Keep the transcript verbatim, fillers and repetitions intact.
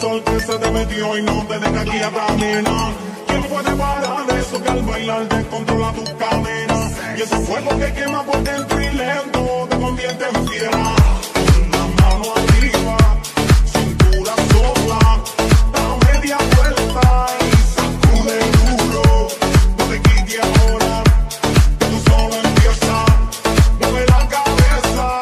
sol que se te metió y no te deja aquí a caminar. ¿Quién puede parar eso que al bailar te controla tus cadenas? Y ese fuego que quema por dentro y lento te convierte en fiera. Una mano arriba.